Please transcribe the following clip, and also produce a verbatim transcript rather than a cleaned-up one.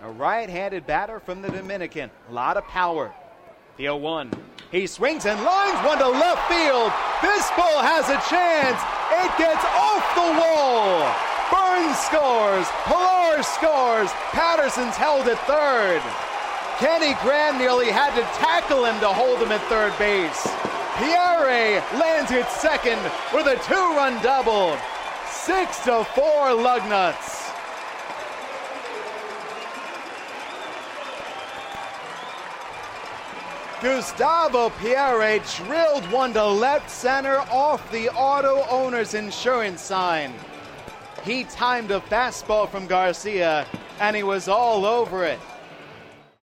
A right-handed batter from the Dominican. A lot of power. The oh one. He swings and lines one to left field. This ball has a chance. It gets off the wall. Burns scores. Pilar scores. Patterson's held at third. Kenny Graham nearly had to tackle him to hold him at third base. Pierre lands at second with a two-run double. Six to four Lugnuts. Gustavo Pierre drilled one to left center off the auto owner's insurance sign. He timed a fastball from Garcia, and he was all over it.